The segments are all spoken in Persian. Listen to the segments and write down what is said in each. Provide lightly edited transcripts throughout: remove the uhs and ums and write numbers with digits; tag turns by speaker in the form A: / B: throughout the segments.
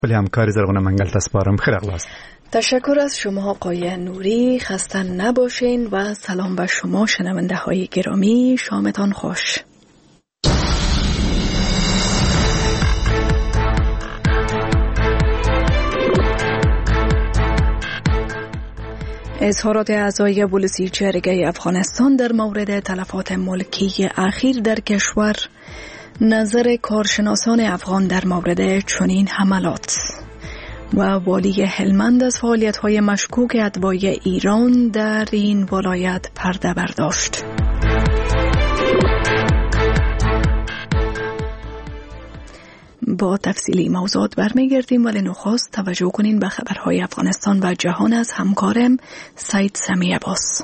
A: ولی همکاری زرغون منگل تسپارم. خیر اخلاص.
B: تشکر از شما آقای نوری. خسته نباشین و سلام به شما شنونده های گرامی. شامتان خوش. اظهارات اعضای پلیسی جرگه افغانستان در مورد تلفات ملکی اخیر در کشور، نظر کارشناسان افغان در مورد چنین حملات و والی هلمند از فعالیت‌های مشکوک اتباع ایران در این ولایت پرده برداشت. با تفصیلی موضوعات برمیگردیم، ولی نخست توجه کنین به خبرهای افغانستان و جهان از همکارم سید سمی عباس.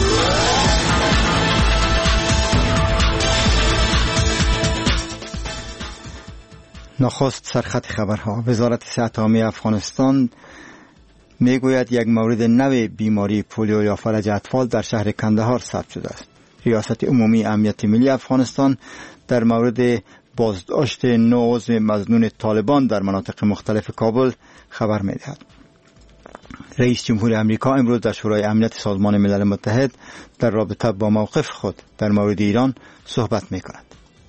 C: نخست سرخط خبرها. وزارت صحت عامه افغانستان میگوید یک مورد نو بیماری پولیو یا فلج اطفال در شهر کندهار ثبت شده است. ریاست عمومی امنیت ملی افغانستان در مورد بازداشت 9 عضو مظنون طالبان در مناطق مختلف کابل خبر می‌دهد. رئیس جمهور آمریکا امروز در شورای امنیت سازمان ملل متحد در رابطه با موقف خود در مورد ایران صحبت می‌کند.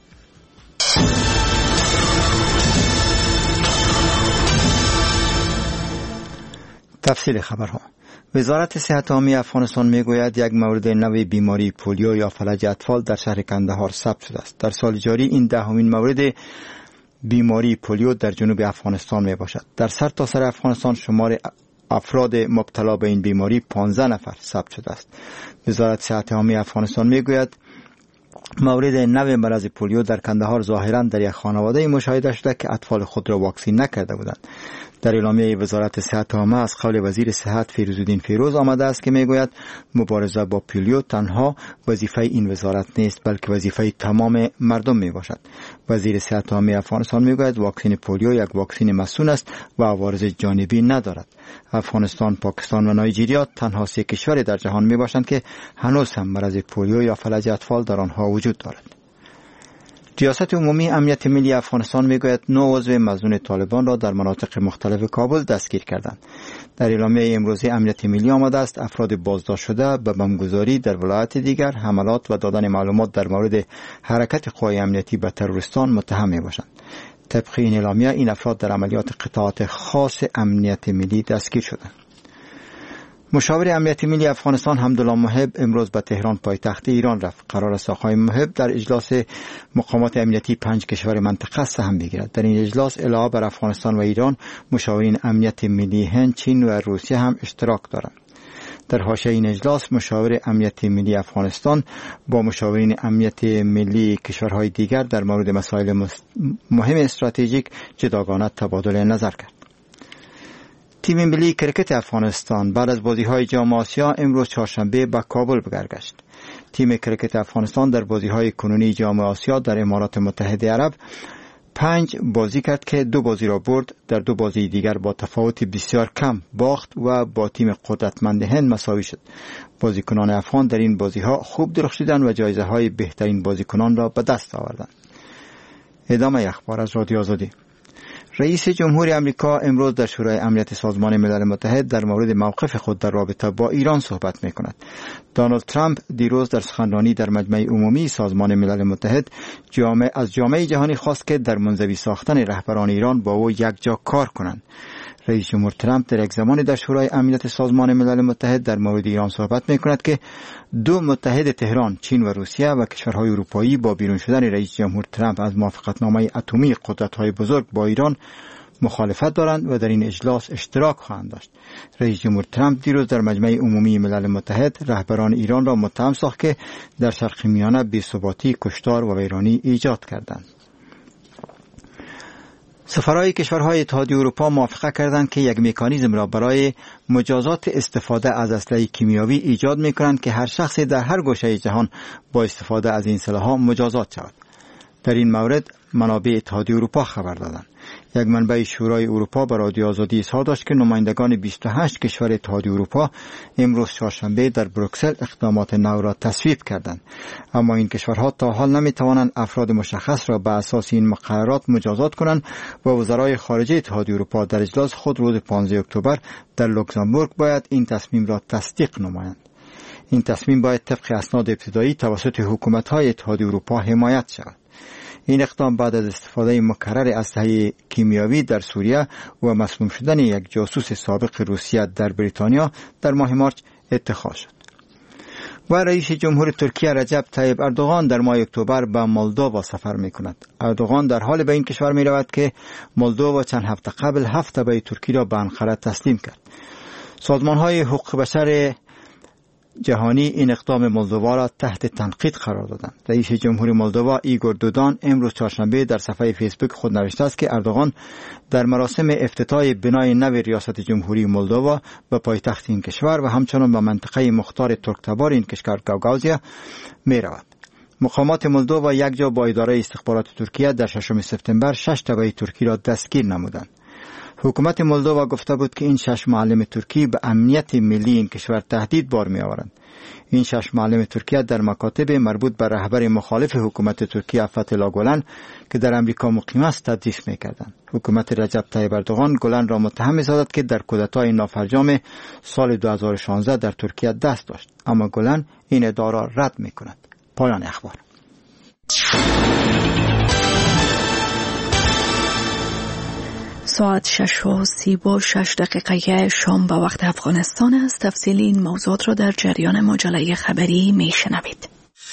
C: تفصیل خبرها. وزارت صحت عامه افغانستان میگوید یک مورد نو بیماری پولیو یا فلج اطفال در شهر کندهار ثبت شده است. در سال جاری این دهمین مورد بیماری پولیو در جنوب افغانستان می باشد. در سرتاسر افغانستان شمار افراد مبتلا به این بیماری 15 نفر ثبت شده است. وزارت صحت عامه افغانستان میگوید مورد نو مرض پولیو در کندهار ظاهرا در یک خانواده مشاهده شده که اطفال خود را واکسین نکرده بودند. در اعلامیه وزارت صحت عامه از قول وزیر صحت فیروزالدین فیروز آمده است که میگوید مبارزه با پولیو تنها وظیفه این وزارت نیست بلکه وظیفه تمام مردم می باشد. وزیر صحت عامه افغانستان میگوید واکسن پولیو یک واکسن مسئول است و عوارض جانبی ندارد. افغانستان، پاکستان و نایجریا تنها 3 کشور در جهان می باشند که هنوز هم مرض پولیو یا فلج اطفال در آنها وجود دارد. ریاست عمومی امنیت ملی افغانستان میگوید 9 عضو مظنون طالبان را در مناطق مختلف کابل دستگیر کردند. در اعلامیه امروزی امنیت ملی آمده است افراد بازداشت شده به بمبگذاری در ولایت دیگر، حملات و دادن معلومات در مورد حرکت قوای امنیتی به تروریستان متهم میباشند. طبق این اعلامیه این افراد در عملیات قطعات خاص امنیت ملی دستگیر شدند. مشاور امنیت ملی افغانستان حمدالله محب امروز به تهران پایتخت ایران رفت. قرار است آقای محب در اجلاس مقامات امنیتی 5 کشور منطقه سهم بگیرد. در این اجلاس علاوه بر افغانستان و ایران، مشاورین امنیت ملی هند، چین و روسیه هم اشتراک دارند. در حاشیه این اجلاس مشاور امنیت ملی افغانستان با مشاورین امنیت ملی کشورهای دیگر در مورد مسائل مهم استراتژیک جداگانه تبادل نظر کرد. تیم ملی کرکت افغانستان بعد از بازی‌های جام آسیا امروز چهارشنبه به کابل برگشت. تیم کرکت افغانستان در بازی‌های کنونی جام آسیا در امارات متحده عرب 5 بازی کرد که 2 بازی را برد، در 2 بازی دیگر با تفاوت بسیار کم باخت و با تیم قدرتمند هند مساوی شد. بازیکنان افغان در این بازی‌ها خوب درخشیدند و جایزه‌های بهترین بازیکنان را به دست آوردند. ادامه اخبار از رادیو آزادی. رئیس جمهور آمریکا امروز در شورای امنیت سازمان ملل متحد در مورد موقف خود در رابطه با ایران صحبت می‌کند. دونالد ترامپ دیروز در سخنرانی در مجمع عمومی سازمان ملل متحد از جامعه جهانی خواست که در منزوی ساختن رهبران ایران با او یکجا کار کنند. رئیس جمهور ترامپ در یک زمانی در شورای امنیت سازمان ملل متحد در مورد ایران صحبت می‌کند که 2 متحد تهران، چین و روسیه و کشورهای اروپایی با بیرون شدن رئیس جمهور ترامپ از موافقتنامه اتمی قدرت‌های بزرگ با ایران مخالفت دارند و در این اجلاس اشتراک خواهند داشت. رئیس جمهور ترامپ دیروز در مجمع عمومی ملل متحد رهبران ایران را متهم ساخت که در شرق میانه بی‌ثباتی، کشتار و ویرانی ایجاد کردند. سفرهای کشورهای اتحادیه اروپا موافقه کردند که یک مکانیزم را برای مجازات استفاده از اسلحه کیمیاوی ایجاد می‌کنند که هر شخصی در هر گوشه جهان با استفاده از این سلاح‌ها مجازات شود. در این مورد منابع اتحادیه اروپا خبر دادند. یک منبع شورای اروپا به رادیو آزادی اظهار داشت که نمایندگان 28 کشور اتحادیه اروپا امروز چهارشنبه در بروکسل اقدامات نو را تصویب کردند، اما این کشورها تا حال نمی توانند افراد مشخص را به اساس این مقررات مجازات کنند و وزرای خارجه اتحادیه اروپا در اجلاس خود روز 15 اکتبر در لوکزامبورگ باید این تصمیم را تصدیق نمایند. این تصمیم باید طبق اسناد ابتدایی توسط حکومت‌های اتحادیه اروپا حمایت شود. این اقدام بعد از استفاده مکرر اسلحه کیمیاوی در سوریه و مسموم شدن یک جاسوس سابق روسیه در بریتانیا در ماه مارچ اتخاذ شد. و رئیس جمهور ترکیه رجب طیب اردوغان در ماه اکتبر به مولدووا سفر می‌کند. اردوغان در حال به این کشور می‌رود که مولدووا چند هفته قبل 7 تبه ترکی را به انقره تسلیم کرد. سازمان‌های حقوق بشر جهانی این اقدام مولدووا را تحت تنقید قرار دادند. رئیس جمهور مولدووا ایگور دودان امروز چهارشنبه در صفحه فیسبوک خود نوشته است که اردوغان در مراسم افتتاح بنای نو ریاست جمهوری مولدووا به پایتخت این کشور و همچنان به منطقه مختار ترکتبار این کشور گاوگاوزیا می رود. مقامات مولدووا یک جا با اداره استخبارات ترکیه در 6 سپتامبر 6 تبه ترکی را دستگیر نمودند. حکومت مولدووا گفته بود که این 6 معلم ترکی به امنیت ملی این کشور تهدید بار می آورند. این 6 معلم ترکیه در مکاتب مربوط به رهبر مخالف حکومت ترکیه فتح‌الله گلن که در امریکا مقیم است تدریس می کردند. حکومت رجب طیب اردوغان گلن را متهم سازد که در کودتای نافرجام سال 2016 در ترکیه دست داشت، اما گلن این ادعا را رد می کند. پایان اخبار.
B: ساعت 6:36 شام به وقت افغانستان است. تفصیل این موضوعات را در جریان مجله خبری می شنوید.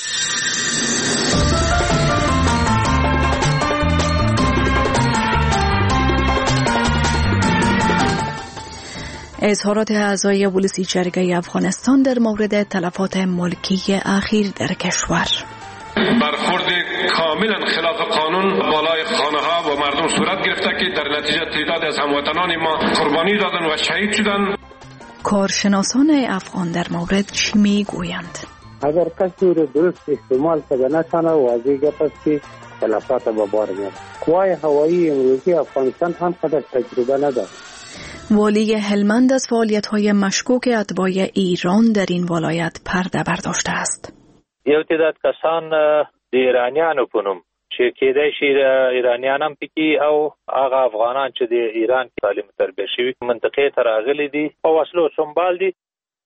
B: اظهارات اعضای ولسی جرگه افغانستان در مورد تلفات ملکی اخیر در کشور.
D: برخورد کاملا خلاف قانون بالای خانه ها و مردم صورت گرفته که در نتیجه تعداد از هموطنان ما قربانی دادن و شهید شدند.
B: کارشناسان افغان در مورد چی میگویند؟
E: اگر کسی رو درست استعمال کنه نتانه واضح گپ است که تلفات به بار میاد. قوای هوایی امروزی افغانستان هم قدر تجربه ندارد.
B: والی هلمند از فعالیت‌های مشکوک اتباع ایران در این ولایت پرده برداشته است.
F: یو تعداد کسان د ایرانیانو په نوم چې کېدای شي ایرانیان هم پکې او هغه افغانان چې د ایران کې تعلیم تربیه شوي منطقې ته راغلي دي په وسلو سنبال دي.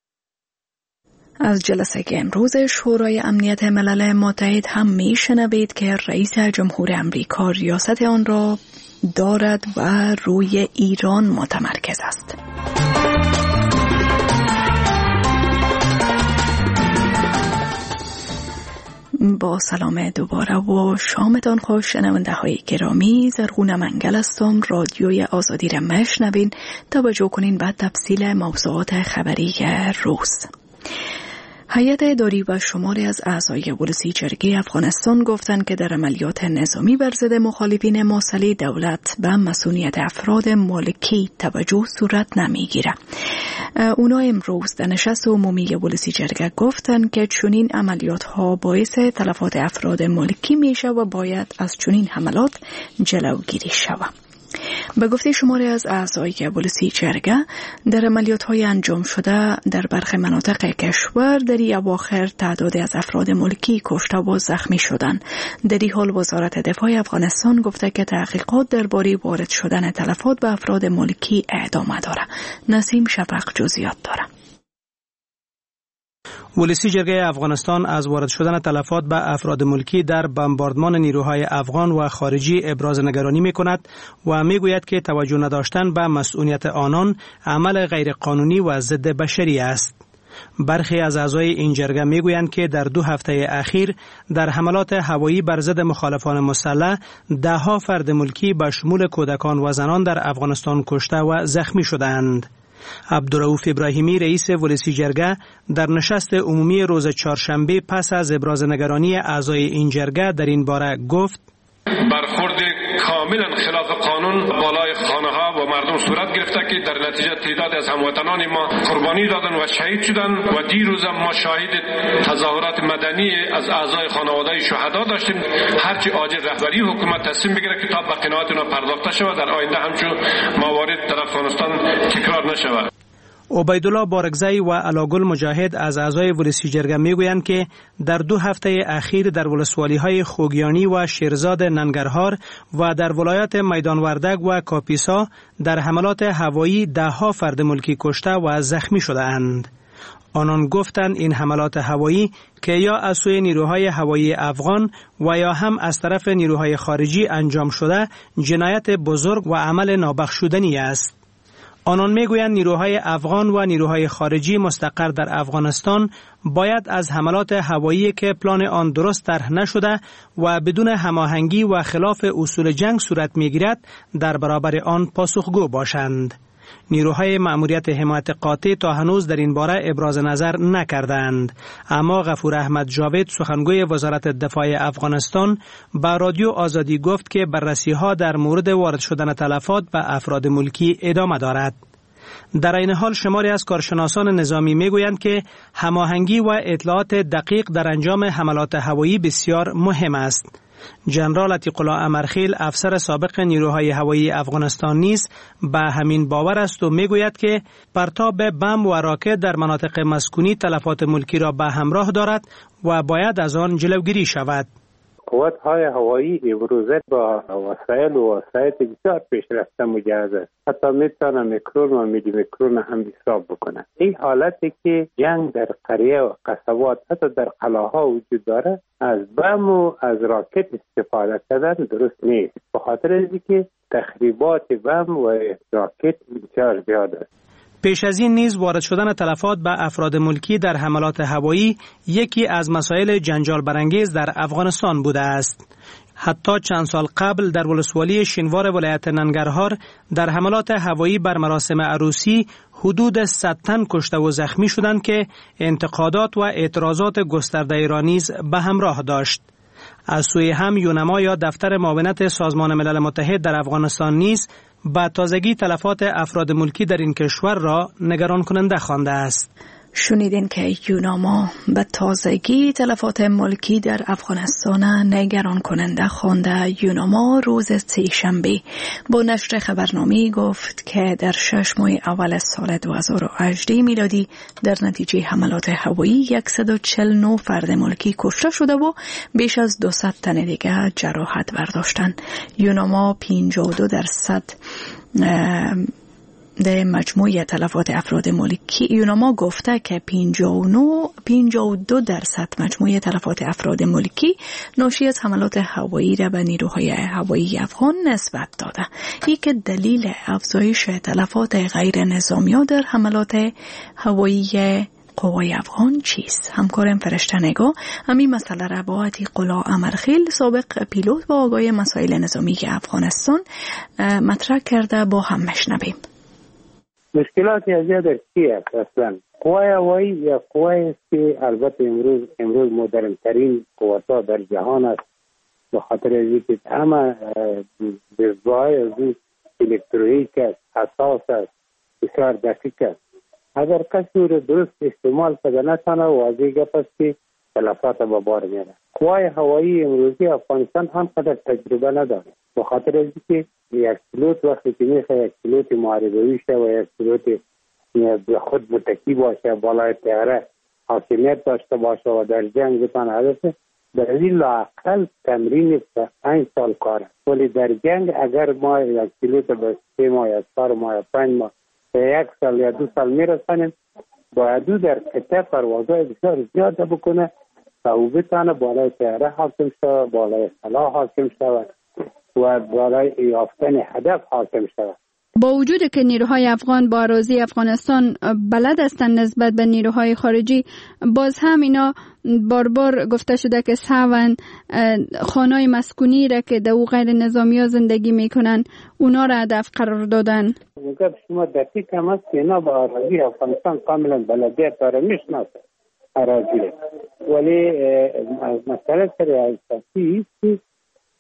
B: از جلسه امروز شورای امنیت ملل متحد هم میشنوید که رئیس جمهور امریکا ریاست آن را دارد و روی ایران متمرکز است. با سلام دوباره و شامتان خوش شنونده های گرامی. زرغون منگل هستم. رادیوی آزادی را میشنوین. توجه کنین به تفصیل موضوعات خبری روز. هیئت اداری و شماری از اعضای ولسی جرگه افغانستان گفتند که در عملیات نظامی بر ضد مخالفین مصلی دولت به مسئولیت افراد ملکی توجه صورت نمیگیره. اونا امروز در نشست عمومی ولسی جرگه گفتند که چنین عملیات ها باعث تلفات افراد ملکی میشه و باید از چنین حملات جلوگیری شود. به گفته شماری از اعضای ولسی جرگه در عملیات‌های انجام شده در برخی مناطق کشور در این اواخر تعدادی از افراد ملکی کشته و زخمی شدند. در این حال وزارت دفاع افغانستان گفته که تحقیقات درباره وارد شدن تلفات به افراد ملکی ادامه داره. نسیم شفق جزئیات داره.
G: ولسی جرگه افغانستان از وارد شدن تلفات به افراد ملکی در بمباردمان نیروهای افغان و خارجی ابراز نگرانی می‌کند و می‌گوید که توجه نداشتن به مسئولیت آنان عمل غیرقانونی و ضد بشری است. برخی از اعضای این جرگه می‌گویند که در 2 هفته اخیر در حملات هوایی بر ضد مخالفان مسلح 10 فرد ملکی به شمول کودکان و زنان در افغانستان کشته و زخمی شدند. عبدالرؤوف ابراهیمی رئیس ولسی جرگه در نشست عمومی روز چهارشنبه پس از ابراز نگرانی اعضای این جرگه در این باره گفت:
D: برخورد کاملا خلاف قانون بالای خانه ها و مردم صورت گرفته که در نتیجه تعداد از هموطنان ما قربانی دادن و شهید شدن و دیروز ما شاهد تظاهرات مدنی از اعضای خانواده شهدا داشتیم. هرچی عاجل رهبری حکومت تصمیم بگیره که تا به قناعت اونا پرداخته شود، در آینده همچون موارد در افغانستان تکرار نشود.
G: عبیدالله بارگزی و علاگل مجاهد از اعضای ولسی جرگه میگویند که در 2 هفته اخیر در ولسوالی‌های خوگیانی و شیرزاد ننگرهار و در ولایات میدان وردک و کاپیسا در حملات هوایی 10 فرد ملکی کشته و زخمی شده اند. آنان گفتند این حملات هوایی که یا از سوی نیروهای هوایی افغان و یا هم از طرف نیروهای خارجی انجام شده جنایت بزرگ و عمل نابخشودنی است. آنان میگویند نیروهای افغان و نیروهای خارجی مستقر در افغانستان باید از حملات هوایی که پلان آن درست طرح نشده و بدون هماهنگی و خلاف اصول جنگ صورت میگیرد در برابر آن پاسخگو باشند. نیروهای مأموریت حمایت قاطع تا هنوز در این باره ابراز نظر نکردند، اما غفور احمد جاوید سخنگوی وزارت دفاع افغانستان با رادیو آزادی گفت که بررسی‌ها در مورد وارد شدن تلفات به افراد ملکی ادامه دارد. در این حال شماری از کارشناسان نظامی میگویند که هماهنگی و اطلاعات دقیق در انجام حملات هوایی بسیار مهم است. جنرال عتیق الله امرخیل افسر سابق نیروهای هوایی افغانستان نیز به همین باور است و میگوید که پرتاب بم و راکت در مناطق مسکونی تلفات ملکی را به همراه دارد و باید از آن جلوگیری شود.
E: قوت‌های هوایی امروزه با وسایل و وسایط بسیار پیشرفته مجهز است. حتی میتونه میکرون و میلی میکرون هم حساب بکنه. این حالتی که جنگ در قریه و قصبات حتی در قلعه‌ها وجود داره، از بم و از راکت استفاده کردن درست نیست. به خاطر اینکه تخریبات بم و راکت بسیار زیاد است.
G: پیش از این نیز وارد شدن تلفات به افراد ملکی در حملات هوایی یکی از مسائل جنجال برانگیز در افغانستان بوده است. حتی چند سال قبل در ولسوالی شینوار ولایت ننگرهار در حملات هوایی بر مراسم عروسی حدود 100 تن کشته و زخمی شدند که انتقادات و اعتراضات گسترده را نیز به همراه داشت. از سوی هم یونما یا دفتر معاونت سازمان ملل متحد در افغانستان نیز با تازگی تلفات افراد ملکی در این کشور را نگران کننده خوانده است.
B: شنیدین که یوناما به تازگی تلفات ملکی در افغانستان نگران کننده خوانده. یوناما روز سه‌شنبه با نشر خبرنامه گفت که در 6 ماه اول سال 2018 میلادی در نتیجه حملات هوایی 149 فرد ملکی کشته شده و بیش از 200 تن دیگر جراحت برداشتند. یوناما 52% در مجموع تلفات افراد ملکی یوناما گفته که 52% مجموع تلفات افراد ملکی ناشی از حملات هوایی را به نیروهای هوایی افغان نسبت داده. این که دلیل افزایش تلفات غیر نظامی در حملات هوایی قوای افغان چیست؟ همکارم فرشته نگاه همین مسئله را با عتیق الله امرخیل سابق پیلوت و آگاه مسائل نظامی افغانستان مطرح کرده، با هم مشنویم.
E: مشکلات زیاد در چی است اصلا؟ قوای هوایی یا قوایی است که البته امروز مدرن ترین قوت‌ها در جهان است، به خاطر اینکه همه دستگاه‌های از این الکترونیک است، حساس است، بسیار دقیق است. اگر کسی رو درست استعمال کنه نتونه، واضح گپ است که تلفات به بار میاره. قوای هوایی امروزی افغانستان هم قدر تجربه نداره، به خاطر اینکه یک پیلوت وقتی که میخواد یک پیلوت محاربه‌ای شه و یک پیلوت به خود متکی باشه، بالای طیاره حاکمیت داشته باشه و در جنگ بتونه هدف، در این لااقل تمرین 5 سال کاره. ولی در جنگ اگر ما یک پیلوت به 3 ماه یا 4 ماه یا 5 ماه یا 1 سال یا 2 سال میرسانیم، باید در قطع پروازهای بسیار زیاده بکنه تا او بتونه بالای طیاره حاکم شه، بالای سلاح حاکم شه و برای یافتن هدف حاکم شود.
H: با وجود که نیروهای افغان با اراضی افغانستان بلد هستند نسبت به نیروهای خارجی، باز هم اینا بار گفته شده که سهواً خانه‌های مسکونی را که در غیر نظامی ها زندگی میکنن اونا را هدف قرار دادن.
E: مگر شما دقیق هم است که اینا با اراضی افغانستان کاملا بلدیت داره، میشناسه اراضی، ولی مسئله سر اساسی است که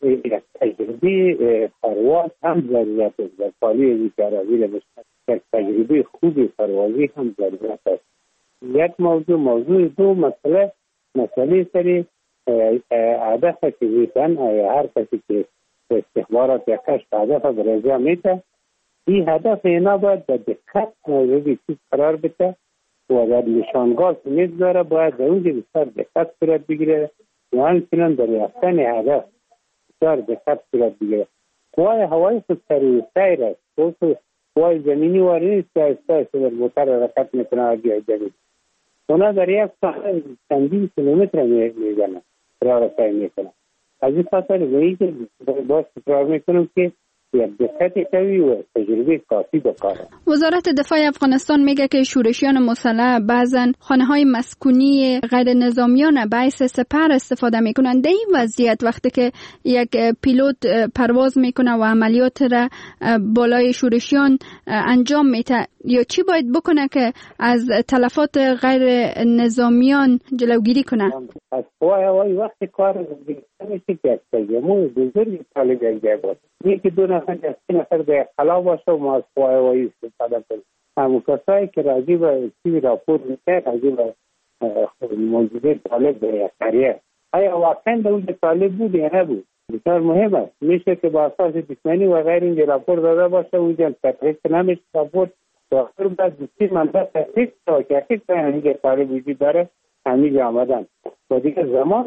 E: یک تجربه پرواز هم ضرورت است. در پالی عربی یک تجربه خوبی پروازی هم ضرورت است. یک موضوع دو مسئله سری هدف که میتن هر کسی که استخبارات یا کشف هدف برای میته، این هدف اینا باید به دقت مورد چیز قرار بده و در نشانگاه که میگذاره باید در اونجا بسیار دقت صورت بگیره و همچنان در یافتن هدف بسیار دقت صورت بگیره. قوای هوایی خود سیر است، قوای زمینی واری نیست که ایستا در موتر حرکت میکنه و جایی اونا در یک ساعت چندین کیلومتر میزنن راه میکنن. از این خاطر به که باید تکرار میکنم که یک دقت قوی و تجربه کافی بکاره.
H: وزارت دفاع افغانستان میگه که شورشیان مسلح بعضن خانه‌های مسکونی غیر نظامیان باعث سپر استفاده میکنن. در این وضعیت وقتی که یک پیلوت پرواز میکنه و عملیات را بالای شورشیان انجام میده، یا چی باید بکنه که از تلفات غیر نظامیان جلوگیری کنه؟
E: از قوای هوایی وقتی کار میشه که تجمع بزرگی طالب جواب یکی دو نفر یا سه نفر در خلا باشه و ما از قوای هوایی استفاده کنیم. همون کسایی که راجع به چیزی راپور میکنه راجع به موجودی طالب در یک قریه آیا واقعا در اون طالب بود یا نبود بسیار مهم است. میشه که با اساس جسمانی و غیر اینجا راپور داده باشه اونجا تحقیق نمیشه راپور داخل باید بسیار منطقه تحقیق تا که حقیق اینجا طالب وجود داره همیجا آمدن و دیگه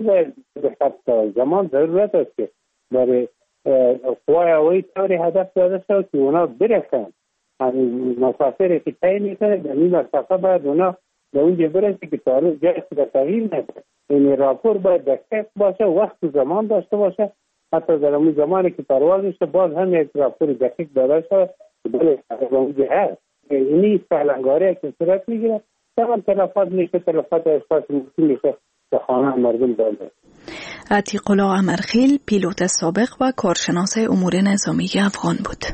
E: زمان ضرورت است که برای قوای هوایی طوری هدف داده شد که اونا برسن مسافر که طی میکنه در این مسافه باید اونا به اونجا برسه که طالب جایی که تغییر نکنه. این راپور باید دقیق باشه، وقت و زمان داشته باشه، حتی در اون زمانی که پرواز میشه باز هم یک راپور دقیق داده شد به اونجا هست. اینی سهلنگاری که صورت میگیره تمام تلفات میشه، تلفات اشخاص میشه به خانه مردم داده.
B: عتیق الله امرخیل پیلوت سابق و کارشناس امور نظامی افغان بود.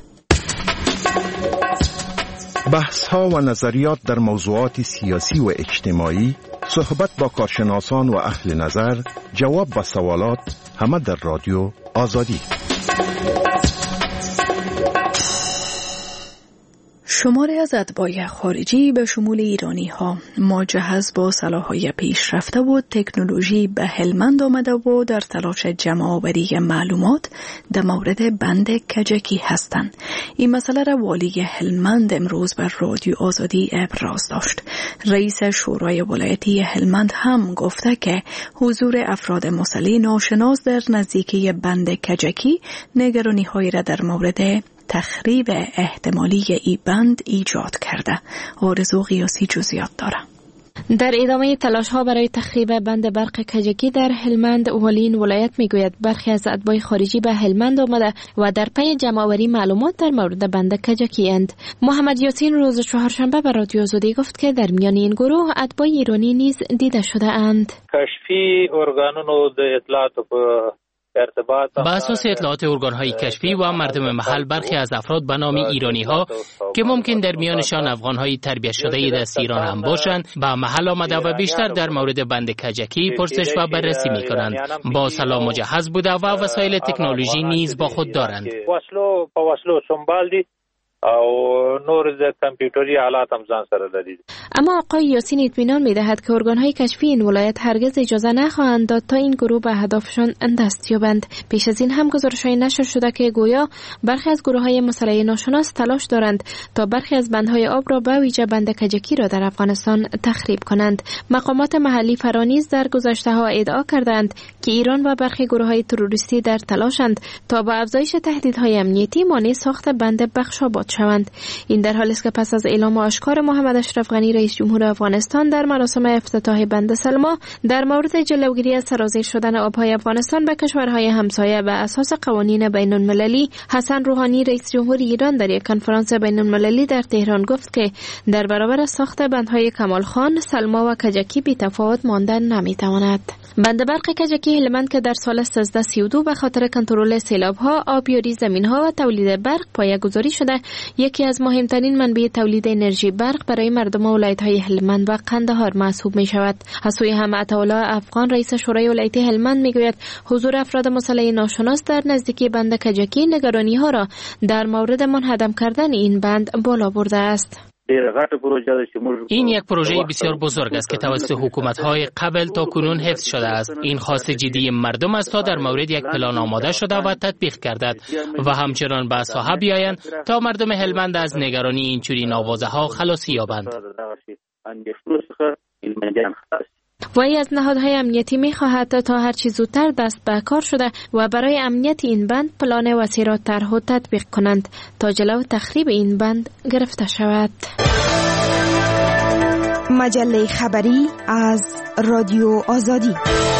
I: بحث‌ها و نظریات در موضوعات سیاسی و اجتماعی، صحبت با کارشناسان و اهل نظر، جواب به سوالات، همه در رادیو آزادی.
B: شماری از اتباع خارجی به شمول ایرانی ها مجهز با سلاح‌های پیشرفته و تکنولوژی به هلمند آمده و در تلاش جمع‌آوری معلومات در مورد بند کجکی هستند. این مسئله را والی هلمند امروز بر رادیو آزادی ابراز داشت. رئیس شورای ولایتی هلمند هم گفته که حضور افراد مسلح ناشناس در نزدیکی بند کجکی نگرانی‌هایی را در مورد تخریب احتمالی ای بند ایجاد کرده. آرزو قیاسی جزئیات داره.
J: در ادامه تلاش ها برای تخریب بند برق کجکی در هلمند، والی ولایت میگوید برخی از اتباع خارجی به هلمند آمده و در پی جمع‌آوری معلومات در مورد بند کجکی اند. محمد یاسین روز چهارشنبه به رادیو آزادی گفت که در میان این گروه اتباع ایرانی نیز دیده شده اند.
F: کشفی ارگانونو د اطلاعات
K: با اساس اطلاعات ارگان‌های کشفی و مردم محل، برخی از افراد به نام ایرانی‌ها که ممکن در میانشان افغان‌های تربیت شده دست ایران هم باشند به محل آمده و بیشتر در مورد بند کجکی پرسش و بررسی می‌کنند. با سلاح مجهز بوده و وسایل تکنولوژی نیز با خود دارند.
F: وسلو سنبال او نور د کمپیوتری آلات هم ځان سره لري.
J: اما آقای یاسین اطمینان می‌دهد که ارگان‌های کشفی این ولایت هرگز اجازه نخواهند داد تا این گروه به هدفشان دست یابند. پیش از این هم گزارش‌های نشر شده که گویا برخی از گروه‌های مسلح ناشناس تلاش دارند تا برخی از بندهای آب را به ویژه بند کجکی را در افغانستان تخریب کنند. مقامات محلی فرانیز در گذشته‌ها ادعا کردند که ایران و برخی گروه‌های تروریستی در تلاشند تا با افزایش تهدیدهای امنیتی مانع ساخت بند بخشاباد شوند. این در حالی است که پس از اعلام آشکار محمد اشرف غنی رئیس جمهور افغانستان در مراسم افتتاح بند سلما در مورد جلوگیری از سرازیر شدن آبهای افغانستان به کشورهای همسایه به اساس قوانین بین‌المللی، حسن روحانی رئیس جمهور ایران در یک کنفرانس بین‌المللی در تهران گفت که در برابر ساخت بندهای کمال خان، سلما و کجکی بی‌تفاوت ماندن نمی‌تواند. بند برق کجکی هلمند که در سال 1332 به خاطر کنترل سیلاب‌ها، آبیاری زمین‌ها و تولید برق پایه‌گذاری شده، یکی از مهمترین منبع تولید انرژی برق برای مردم ولایت ولایت‌های هلمند و قندهار محسوب می‌شود. از سوی هم عطاالله افغان رئیس شورای ولایتی هلمند می‌گوید حضور افراد مسلح ناشناس در نزدیکی بند کجکی نگرانی‌ها را در مورد منهدم کردن این بند بالا برده است.
K: این یک پروژه بسیار بزرگ است که توسط حکومت‌های قبل تا کنون حفظ شده است. این خواست جدی مردم است تا در مورد یک پلان آماده شده و تطبیق گردد و همچنان به ساحه بیایند تا مردم هلمند از نگرانی اینچنین آوازه‌ها خلاصی یابند.
J: وی از نهادهای امنیتی می‌خواهد تا هر چه زودتر دست به کار شده و برای امنیت این بند پلان وسیع را طرح و تطبیق کنند تا جلو تخریب این بند گرفته شود.
B: مجله خبری از رادیو آزادی.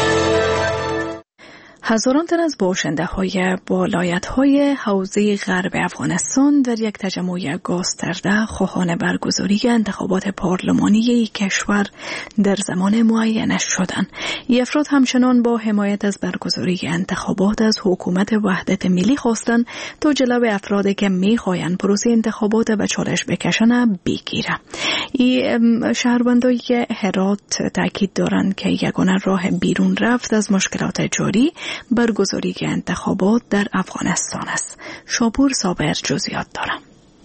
B: هزاران تن از باشنده‌های ولایت‌های حوزه غرب افغانستان در یک تجمع گسترده خواهان برگزاری انتخابات پارلمانی کشور در زمان معینش شدند. این افراد همچنان با حمایت از برگزاری انتخابات از حکومت وحدت ملی خواستند تا جلوی افرادی که می‌خواهند پروسه انتخابات به چالش بکشند بگیرند. این شهروندان هرات تاکید دارند که یگانه راه بیرون رفت از مشکلات جاری برگزاری انتخابات در افغانستان است. شاپور صابر جزئیات دارم.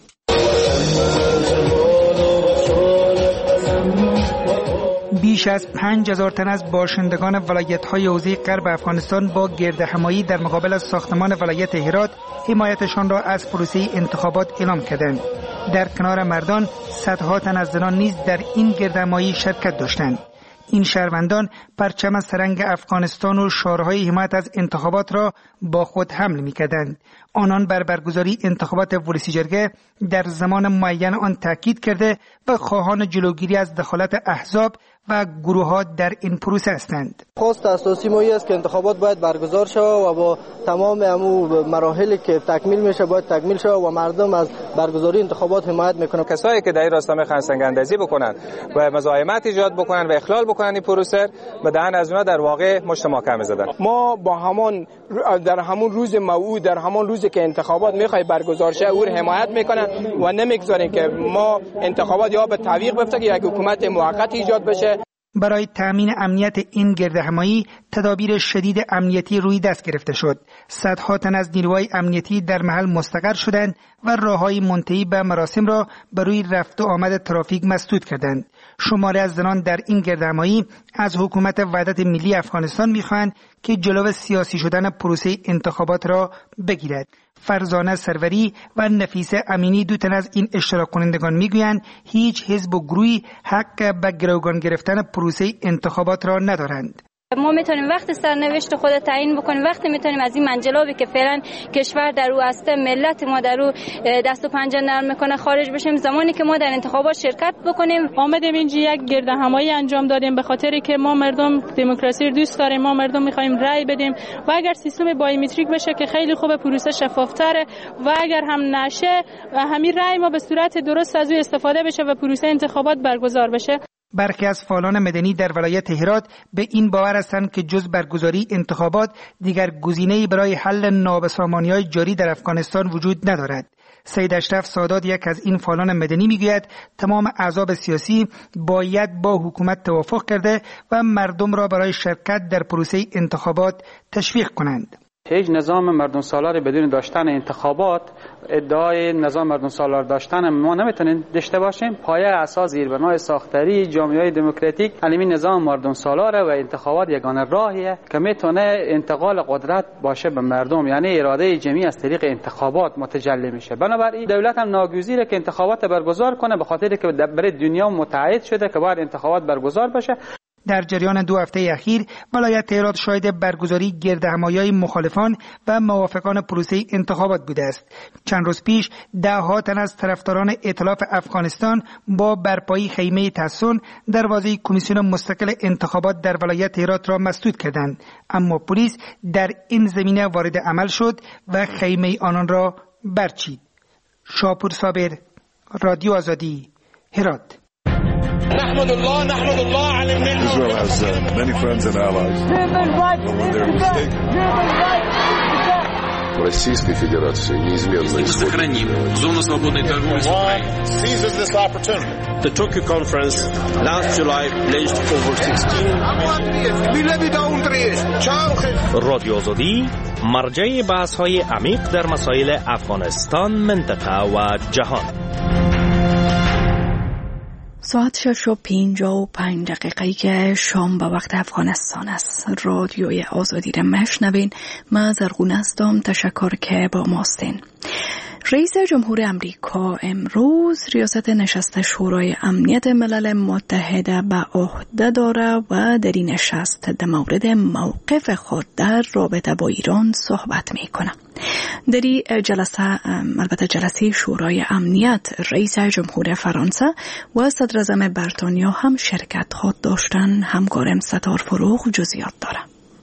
G: بیش از 5000 تن از باشندگان ولایت‌های حوزه غرب افغانستان با گردهمایی در مقابل از ساختمان ولایت هرات حمایتشان را از پروسه انتخابات اعلام کردند. در کنار مردان صدها تن از زنان نیز در این گردهمایی شرکت داشتند. این شهروندان پرچم سرنگ افغانستان و شعارهای حمایت از انتخابات را با خود حمل می‌کردند. آنان بر برگزاری انتخابات ولسی جرگه در زمان معین آن تاکید کرده و خواهان جلوگیری از دخالت احزاب و گروه‌ها در این پروسه هستند.
L: خواست اساسی ما است که انتخابات باید برگزار شود و با تمام مراحلی که تکمیل میشه باید تکمیل شود و مردم از برگزاری انتخابات حمایت میکنن.
M: کسایی که در این راستا میخوان سنگ‌اندازی بکنن و مزاحمت ایجاد بکنن و اخلال بکنن این پروسه به دهن از اونها در واقع مشت محکم زدن.
N: ما با در همون روز موعود در همون روزی که انتخابات میخوای برگزار شه او حمایت میکنن و نمیگذاریم که ما انتخابات یا به تعویق بیفته که یک حکومت موقت ایجاد بشه.
G: برای تامین امنیت این گردهمایی تدابیر شدید امنیتی روی دست گرفته شد. صدها تن از نیروهای امنیتی در محل مستقر شدند و راههای منتهی به مراسم را برای رفت و آمد ترافیک مسدود کردند. شماری از زنان در این گردهمایی از حکومت وحدت ملی افغانستان می‌خواهند که جلو سیاسی شدن پروسه انتخابات را بگیرد. فرزانه سروری و نفیسه امینی دو تن از این اشتراک کنندگان میگویند هیچ حزب و گروهی حق به گروگان گرفتن پروسه انتخابات را ندارند.
O: ما میتونیم وقت سرنوشت خود تعیین بکنیم، وقتی میتونیم از این منجلابی که فعلا کشور در او است، ملت ما در او دست و پنجه نرم میکنه خارج بشیم، زمانی که ما در انتخابات شرکت بکنیم.
P: آمدیم اینجا یک گردهمایی انجام دادیم به خاطری که ما مردم دموکراسی رو دوست داریم، ما مردم میخوایم رأی بدیم و اگر سیستم بایومتریک بشه که خیلی خوبه، پروسه شفافتره و اگر هم نشه همین رأی ما به صورت درست از او استفاده بشه و پروسه انتخابات برگزار بشه.
G: برخی از فعالان مدنی در ولایت هرات به این باور هستند که جز برگزاری انتخابات دیگر گزینه‌ای برای حل نابسامانی‌های جاری در افغانستان وجود ندارد. سید اشرف سادات یک از این فعالان مدنی میگوید تمام احزاب سیاسی باید با حکومت توافق کرده و مردم را برای شرکت در پروسه انتخابات تشویق کنند.
Q: هیچ نظام مردم سالار بدون داشتن انتخابات، ادعای نظام مردم سالار داشتن ما نمیتونیم داشته باشیم. پایه اساس زیربنای ساختاری جامعه دموکراتیک همین نظام مردم سالاره و انتخابات یگانه راهیه که میتونه انتقال قدرت باشه به مردم، یعنی اراده جمعی از طریق انتخابات متجلی میشه. بنابراین دولت هم ناگزیره که انتخابات برگزار کنه به خاطر که برای دنیا متعهد شده که باید انتخابات برگزار بشه.
G: در جریان 2 هفته اخیر ولایت هرات شاهد برگزاری گردهمایی‌های مخالفان و موافقان پروسه انتخابات بوده است. چند روز پیش ده‌ها تن از طرفداران ائتلاف افغانستان با برپایی خیمه تحصن دروازه کمیسیون مستقل انتخابات در ولایت هرات را مسدود کردند، اما پلیس در این زمینه وارد عمل شد و خیمه آنان را برچید. شاپور صابر، رادیو آزادی، هرات.
R: نحمد الله على النعمة.
S: Israel has many friends and allies. Российской Федерации неизменно
R: сохраним зону свободной торговли с Украиной.
T: The Tokyo Conference last July pledged over 16
U: رادیو آزادی مرجع بحث‌های عمیق در مسائل افغانستان، منطقه و جهان.
B: ساعت 6:55 که شام به وقت افغانستان است. رادیوی آزادی را مشنوین. من زرغون هستم. تشکر که با ماستین. رئیس جمهور امریکا امروز ریاست نشست شورای امنیت ملل متحد به عهده داره و در این نشست در مورد موقف خود در رابطه با ایران صحبت میکنه. در این جلسه شورای امنیت رئیس جمهور فرانسه و صدراعظم بریتانیا هم شرکت خود داشتن. همکارم ستار فروغ جزئیات داره.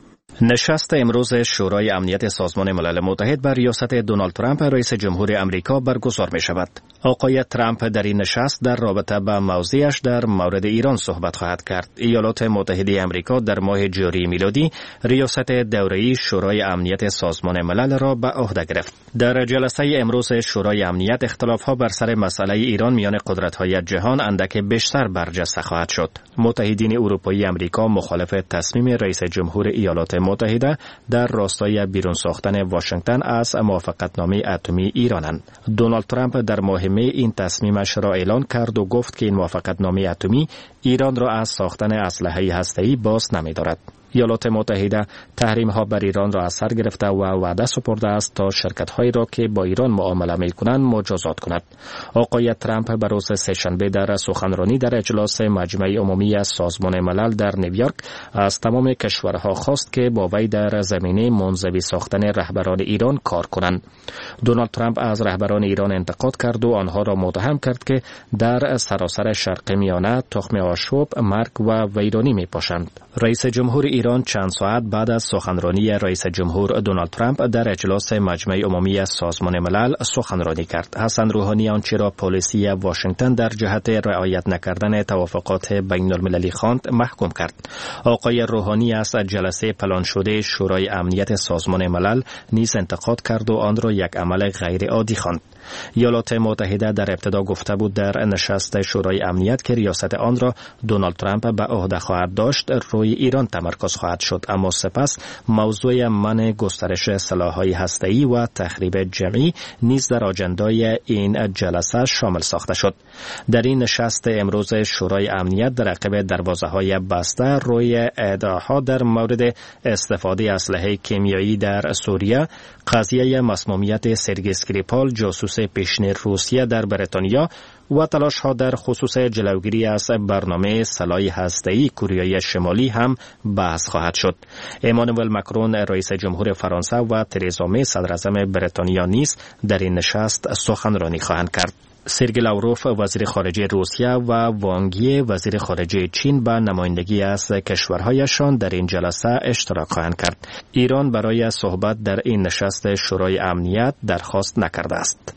U: نشست امروز شورای امنیت سازمان ملل متحد بر ریاست دونالد ترامپ رئیس جمهور امریکا برگزار می شود. آقای ترامپ در این نشست در رابطه با موضعش در مورد ایران صحبت خواهد کرد. ایالات متحده امریکا در ماه جاری میلادی ریاست دوره‌ای شورای امنیت سازمان ملل را به عهده گرفت. در جلسه امروز شورای امنیت اختلاف‌ها بر سر مسئله ایران میان قدرت‌های جهان اندک بیشتر برجسته خواهد شد. متحدین اروپایی امریکا مخالف تصمیم رئیس جمهور ایالات متحده در راستای بیرون ساختن واشنگتن از موافقتنامه اتمی ایرانند. دونالد ترامپ در ماه می این تصمیمش را اعلان کرد و گفت که این موافقتنامه اتمی ایران را از ساختن اسلحه هسته‌ای باز نمی‌دارد. ایالات متحده تحریم‌ها بر ایران را از سر گرفته و وعده سپرده است تا شرکت‌هایی را که با ایران معامله می‌کنند مجازات کند. آقای ترامپ بر روز سه‌شنبه در سخنرانی در اجلاس مجمع عمومی سازمان ملل در نیویورک از تمام کشورها خواست که با وی در زمینه منزوی ساختن رهبران ایران کار کنند. دونالد ترامپ از رهبران ایران انتقاد کرد و آنها را متهم کرد که در سراسر شرق میانه تخم آشوب، مرگ و ویرانی می‌پاشند. رئیس جمهور ایران چند ساعت بعد از سخنرانی رئیس جمهور دونالد ترامپ در اجلاس مجمع عمومی سازمان ملل سخنرانی کرد. حسن روحانی آنچه را پلیسی واشنگتن در جهت رعایت نکردن توافقات بین المللی خواند محکوم کرد. آقای روحانی از جلسه پلان شده شورای امنیت سازمان ملل نیز انتقاد کرد و آن را یک عمل غیر عادی خواند. ایالات متحده در ابتدا گفته بود در نشست شورای امنیت که ریاست آن را دونالد ترامپ به عهده خواهد داشت روی ایران تمرکز خواهد شد، اما سپس موضوع منع گسترش سلاح‌های هسته‌ای و تخریب جمعی نیز در آجندای این جلسه شامل ساخته شد. در این نشست امروز شورای امنیت در عقب دروازه‌های بسته روی ادعاها در مورد استفاده اسلحه کیمیایی در سوریه، قضیه مسمومیت سرگئی اسکریپال جاسوس پیشین روسیه در بریتانیا و تلاش‌ها در خصوص جلوگیری از برنامه سلاح هسته‌ای کره شمالی هم بحث خواهد شد. امانوئل مکرون رئیس جمهور فرانسه و ترزا می صدراعظم بریتانیا نیز در این نشست سخنرانی خواهند کرد. سرگئی لاوروف وزیر خارجه روسیه و وانگ یی وزیر خارجه چین به نمایندگی از کشورهایشان در این جلسه اشتراک خواهند کرد. ایران برای صحبت در این نشست شورای امنیت درخواست نکرده است.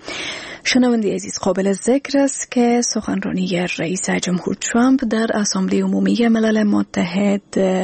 B: شنونده عزیز، قابل ذکر است که سخنرانی رئیس جمهور ترامپ در اسامبله عمومی ملل متحد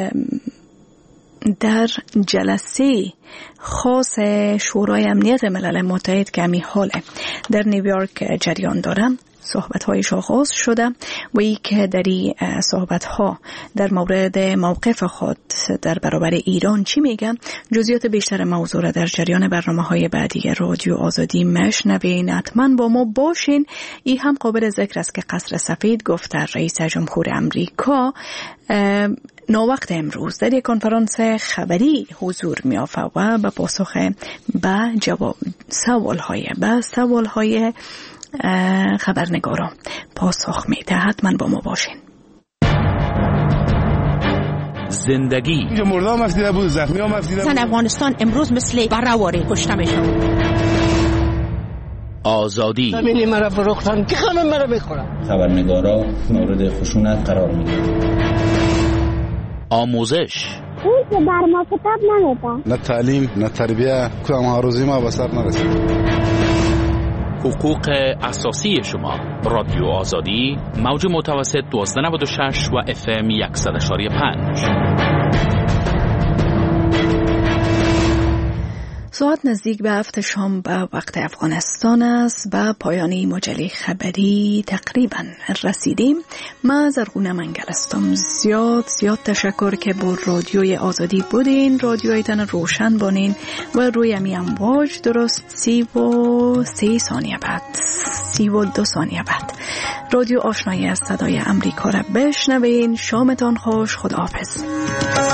B: در جلسه خاص شورای امنیت ملل متحد که همی حال در نیویورک جریان داره صحبت‌هایش آغاز شده و ای که در این صحبت‌ها در مورد موقف خود در برابر ایران چی میگن. جزئیات بیشتر موضوع را در جریان برنامه‌های بعدی رادیو آزادی مشنوین. حتما با ما باشین. این هم قابل ذکر است که قصر سفید گفت رئیس جمهور امریکا ناوقت امروز در یک کنفرانس خبری حضور می‌یافته و به پاسخ به جواب سوال‌های خبرنگاران پاسخ میده. حتما با ما باشین.
V: زندگی
W: مردم مفیده بود، زخمی ها مفیده بود.
V: افغانستان امروز مثل برهواره کشته میشن. آزادی
W: زمینی مرا فروختن که خانم مرا بخورن.
X: خبرنگارا مورد خشونت قرار میگیرن.
V: آموزش
Y: اون که بر ما کتاب نمیده.
W: نه تعلیم نه تربیه، کدام ها روزی ما به سر نرسید.
V: حقوق اساسی شما. رادیو آزادی موج متوسط 1296 و FM 100.5.
B: ساعت نزدیک به 7 شام به وقت افغانستان است. به پایانی مجله خبری تقریبا رسیدیم. من زرغونه منگل هستم. زیاد تشکر که با رادیوی آزادی بودین. رادیویتان روشن بانین و روی امی امواج درست 33 ثانیه بعد 32 ثانیه بعد رادیو آشنایی از صدای امریکا را بشنوین. شامتان خوش. خداحافظ.